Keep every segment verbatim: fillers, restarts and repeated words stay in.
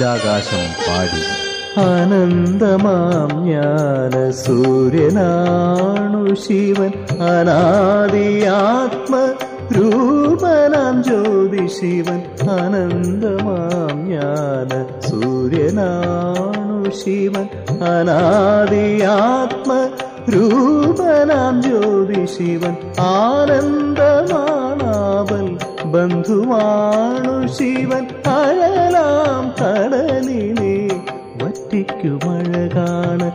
പഞ്ചാകാശം പാടി. അനന്തമാം ജ്ഞാന സൂര്യനാണു ശിവൻ, അനാദിയാത്മ രൂപനാം ജ്യോതി ശിവൻ. അനന്തമാം ജ്ഞാന സൂര്യനാണു ശിവൻ, അനാദിയാത്മ രൂപനാം ജ്യോതി ശിവൻ. ആനന്ദമാണാവൽ ബന്ധുവാണു ശിവൻ, അഴലാം കടലിനെ വറ്റിക്കുമഴകാണ്.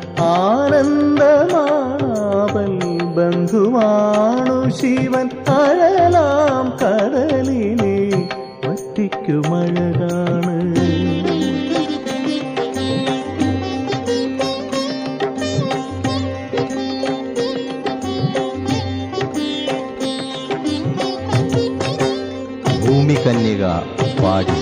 ആനന്ദമാണാവൽ ബന്ധുവാണു ശിവൻ, അഴലാം കടലിനെ വറ്റിക്കുമഴകാണ്. ഭൂമികന്യക പാടി.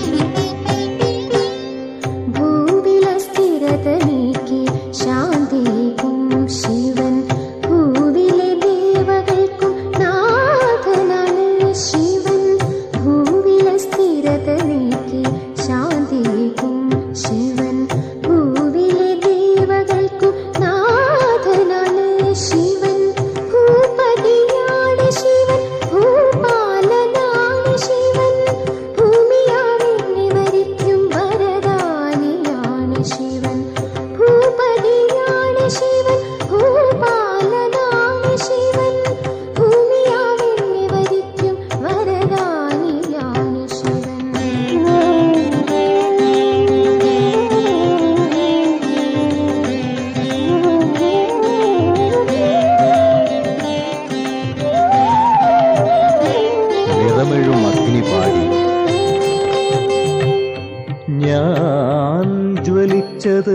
ഭൂവിലെ സ്ഥിരത നീക്കി ശാന്തിക്കും ശിവൻ, ഭൂവിലെ ദേവകൾക്കും നാഥനാണ് ശിവൻ. ഭൂവിലെ സ്ഥിരത നീക്കി ശാന്തിക്കും ശിവൻ, ഭൂവിലെ ദേവകൾക്കും നാഥനാണ് ശിവൻ. ഭൂപതിയാണ് ശിവൻ, ഭൂപാലനാണ് ശിവൻ, ഭൂമിയാവിനെ വരിക്കും വരദാനിയാണ് ശിവൻ. ഭൂപതിയാണ് ശിവൻ, ഭൂപാലനാണ് ശിവൻ, ഭൂമിയാവിനെ വരിക്കും വരദാനിയാണ് ശിവൻ. നിറമെഴും അഗ്നി പാടി. ഞാൻ ജ്വലിച്ചത്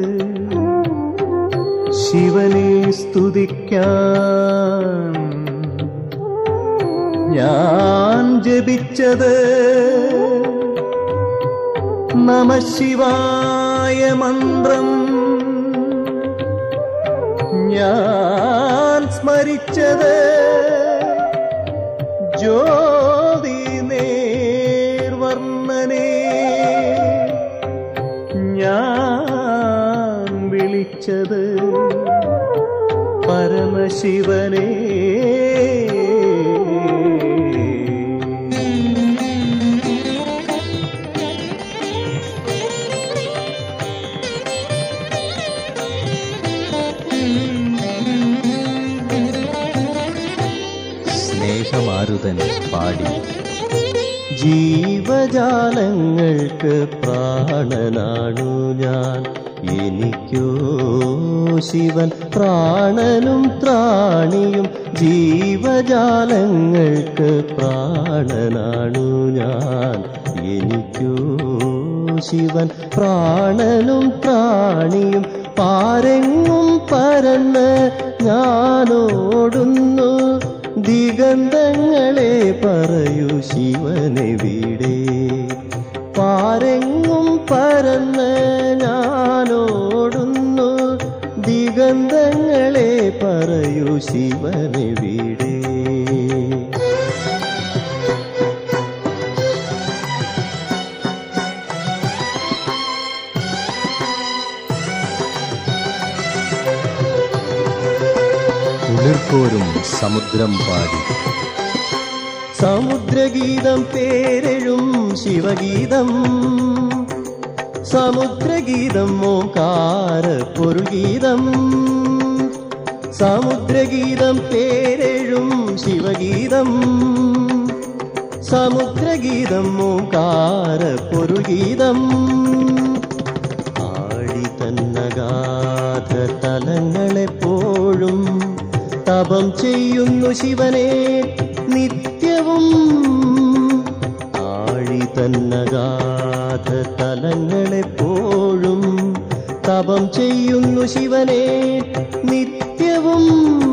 ശിവനെ സ്തുതിക്കാൻ, ഞാൻ ജപിച്ചത് നമഃശിവായ മന്ത്രം, ഞാൻ സ്മരിച്ചത് ജ്യോതി നേർവർണ്ണനെ, ഞാൻ വിളിച്ചത് പരമശിവനെ. സ്നേഹമാരുതൻ പാടി. ജീവജാലങ്ങൾക്ക് പ്രാണനാണു ഞാൻ, എനിക്കോ ശിവൻ പ്രാണനും ത്രാണിയും. ജീവജാലങ്ങൾക്ക് പ്രാണനാണു ഞാൻ, എനിക്കോ ശിവൻ പ്രാണനും ത്രാണിയും. പാരെങ്ങും പരന്ന് ഞാനോടുന്നു, ദിഗന്ധങ്ങളെ പറയൂ ശിവനെവിടെ. പാരെങ്ങും പരന്ന് ഞാനോടുന്നു, ദിഗന്ധങ്ങളെ പറയൂ ശിവനെവിടെ. കുളിർക്കോരും സമുദ്രം പാടി. സമുദ്രഗീതം പേരെഴും ശിവഗീതം, സമുദ്രഗീതം ഓംകാര പൊരുൾഗീതം. സമുദ്രഗീതം പേരെഴും ശിവഗീതം, സമുദ്രഗീതം ഓംകാര പൊരുൾഗീതം. ആഴി തന്നഗാധ തലങ്ങളെപ്പോഴും തപം ചെയ്യുന്നു ശിവനെ നിത്യവും. ആഴി തന്നഗാധ തലങ്ങളെപ്പോഴും തപം ചെയ്യുന്നു ശിവനെ നിത്യവും.